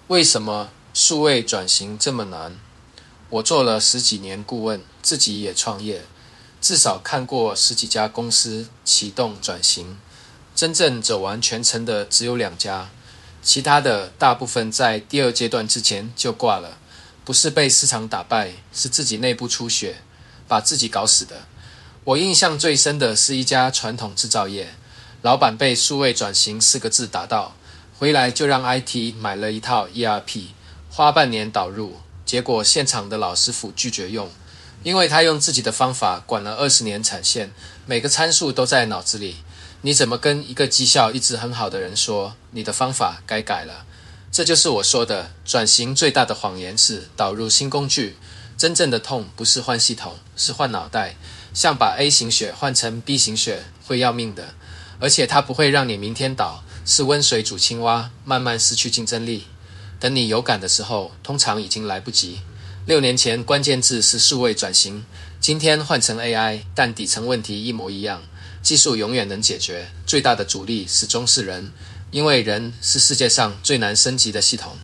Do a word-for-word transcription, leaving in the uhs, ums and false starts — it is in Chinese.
为什么数位转型这么难？我做了十几年顾问，自己也创业，至少看过十几家公司启动转型，真正走完全程的只有两家，其他的大部分在第二阶段之前就挂了，不是被市场打败，是自己内部出血，把自己搞死的。我印象最深的是一家传统制造业，老板被数位转型四个字打到，回来就让 I T 买了一套 E R P， 花半年导入，结果现场的老师傅拒绝用，因为他用自己的方法管了二十年产线，每个参数都在脑子里，你怎么跟一个绩效一直很好的人说你的方法该改了？这就是我说的，转型最大的谎言是导入新工具，真正的痛不是换系统，是换脑袋，像把 A 型血换成 B 型血会要命的，而且它不会让你明天倒，是温水煮青蛙，慢慢失去竞争力。等你有感的时候，通常已经来不及。六年前关键字是数位转型，今天换成 A I， 但底层问题一模一样，技术永远能解决，最大的阻力是中世人，因为人是世界上最难升级的系统。